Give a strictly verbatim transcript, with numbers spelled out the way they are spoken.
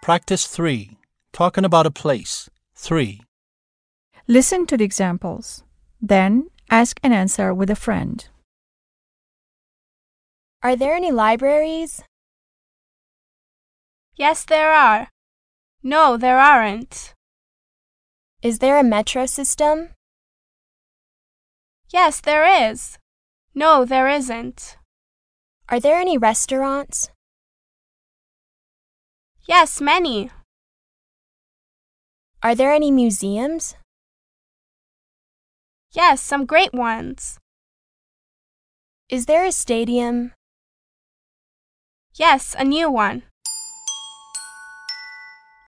Practice three. Talking about a place. three. Listen to the examples. Then, ask and answer with a friend. Are there any libraries? Yes, there are. No, there aren't. Is there a metro system? Yes, there is. No, there isn't. Are there any restaurants? Yes, many. Are there any museums? Yes, some great ones. Is there a stadium? Yes, a new one.